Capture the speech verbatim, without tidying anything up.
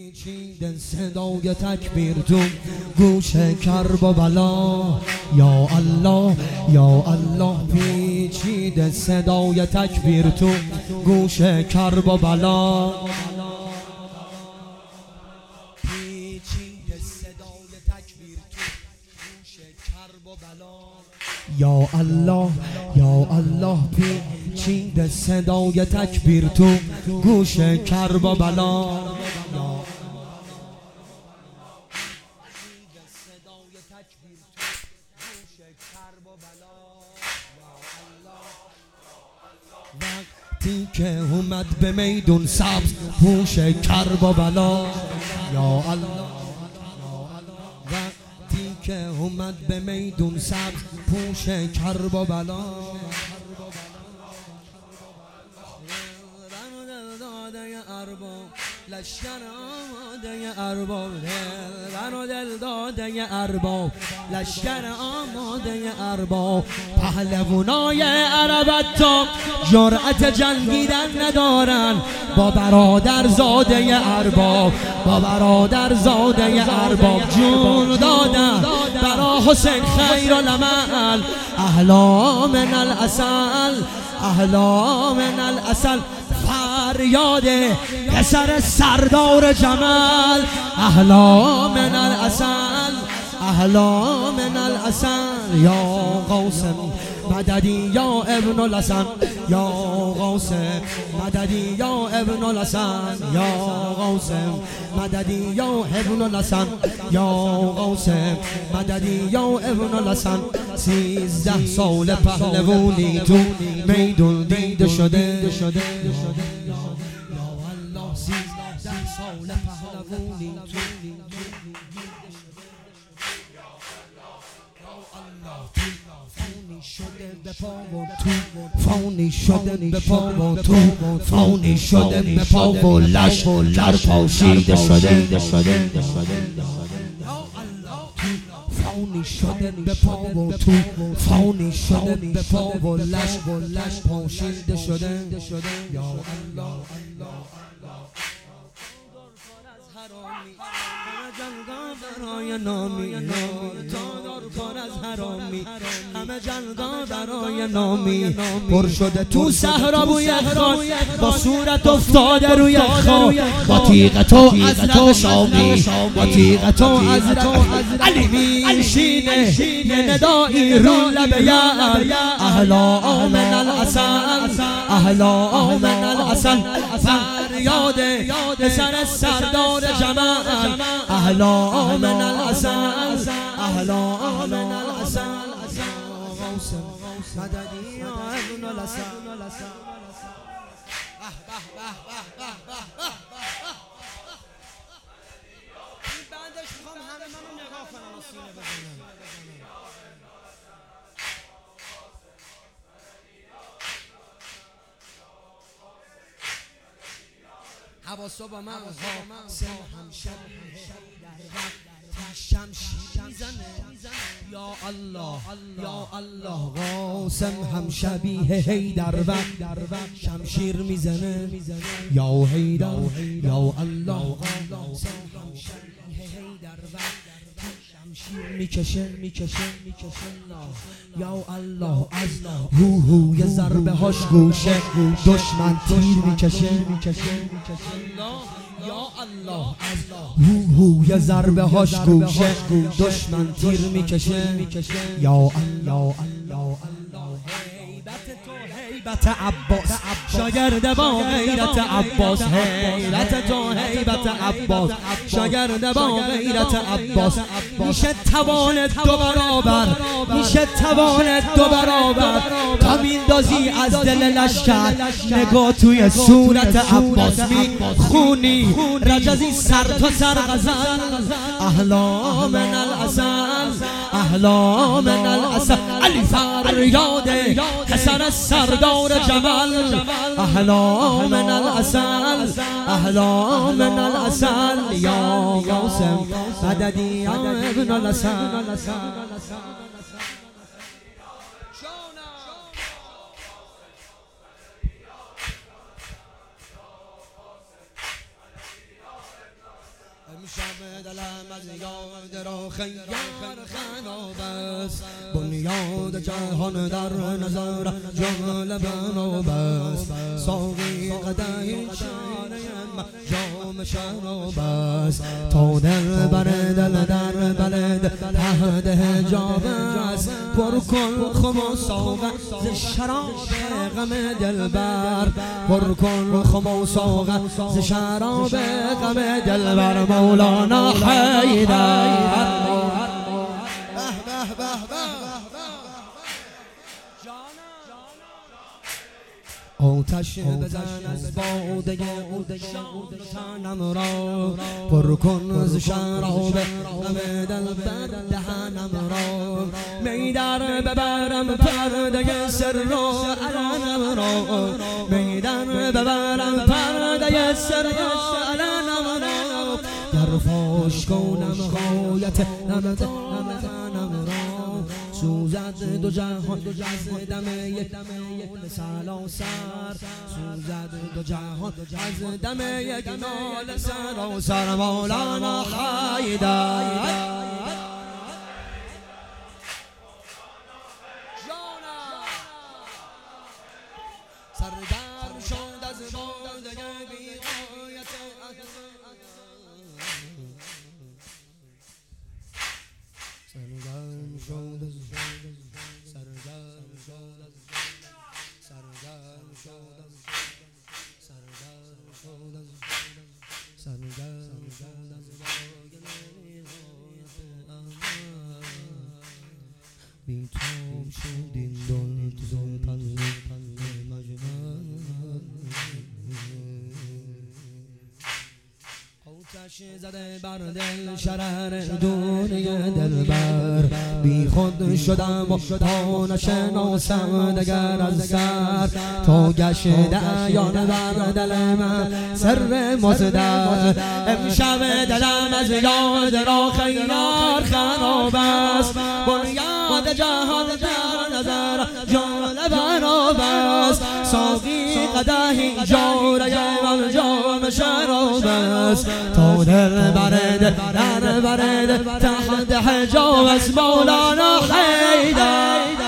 پیچیده صدای تکبیر تو گوش کرب و بلا، یا الله یا الله. پیچیده صدای تکبیر تو گوش کرب و بلا، پیچیده صدای تکبیر تو گوش کرب و بلا، یا الله یا الله. پیچیده صدای تکبیر تو گوش کرب و بلا، وقتی که اومد به میدون سبز پوش کرب و بلا، یا الله. وقتی که اومد به میدون سبز پوش کرب و بلا، لشکر آماده ارباب، دلبر و دل داده ارباب، لشکر آماده ارباب. پهلوانای عرب تا جرأت جنگیدن ندارن با برادر زاده ارباب، با برادر زاده ارباب. جون دادن برا حسین خیر العمل، اهلا من العسل، اهلا من العسل. فریاد پسر سردار جمال، اهلا من العسل، اهلا من العسل. یا قاسم مددی یا ابن الحسن، یا قاسم مددی یا ابن الحسن، یا قاسم مددی یا ابن الحسن، یا قاسم مددی یا ابن الحسن. سیزده سال پهلوانی تو میدون دیده شده، یا الله. سیزده سال پهلوانی تو شده به پا و تو، فانی شده به پا و تو، فانی شده به پا و لش لر پاشیده شده، فانی شده به پا و تو، فانی شده به پا و لش لش پاشیده شده، یا الله. برای نامی تادار کار از حرامی، همه جلگا برای نامی. پر شده تو صحرا بوی خان، با صورت افتاده روی خان، با تیغ تو از لب شامی، با تیغ تو از لب علی میشینه یه ندایی رو لب یعل، اهلا من العسل، اهلا من العسل. فریاد پسر سردار جمال، اهلا من العسل، اهلا من العسل. غوثم مددی یا ابن الحسن. بعدش میخوام همه منو نگاه کنم و سینه بزنم. حواسا با من سم همشب شمشیر میزنه، یا الله یا الله. قاسم هم شبیه حیدر وقت شمشیر میزنه، یا حیدر یا الله. قاسم هم شبیه حیدر وقت شمشیر میکشه میکشه میکشه، یا الله. از هوهوی ضربه هاش گوشه دشمن تیر میکشه میکشه، یا الله. از هوهوی ضربه هاش گوشه دشمن تیر میکشه، یا الله. هیبت عباس شاگرد با غیرت عباس، حیرت تو هیبت عباس شاگرد با غیرت عباس. میشه توانت دو برابر، میشه توانت دو برابر تا میندازی از دل لشکر نگاه توی صورت عباس. میخونی رجزی سر تا سر غزل، اهلا من العسل، اهلا من العسل. علی فریاد پسر سردار جمال، اهلا من العسل، اهلا من العسل. یا قاسم مددی یا ابن الحسن. امشب دلم از یاد را خیار خراب است بنیاد جهان در نظر جمله بناب است ساقی قدحی چاره جام شراب است تا دل بر دل در بلد تحت حجاب است پر کن خم و ساغه ز شراب غم دلبر پر کن خم و ساغه ز شراب غم دلبر مولانا حیدر آتش بزن از باده شانم را پر کن ز شراب غم دلبر دهنم را می در ببرم پرده سر و علنم را می در ببرم پرده سر و علنم را گر فاش کنم غایت نمدانم را سوزد دو جهان از دم یک نال سراسر سوزد دو جهان از دم یک نال سراسر مولانا حیدر سردر شد از باده بی‌غایت سرگرم شد از سرگرم شد از سرگرم شد از سرگرم شد از سرگرم شد از بی‌تاب شد این دل تو پنجه مجنون آتش زده بر دل شرر دنیا دلبر بی خود شدم و تا نشناسم دگر از سر تا گشته عیان بر دل من سر مصدر امشب دلم از یاد را خیار خراب است بنیاد جهان در نظر جمله بناب است ساقی قدحی جاره و جام شراب است تا دل برد در برد تحت حجاب است مولانا حیدر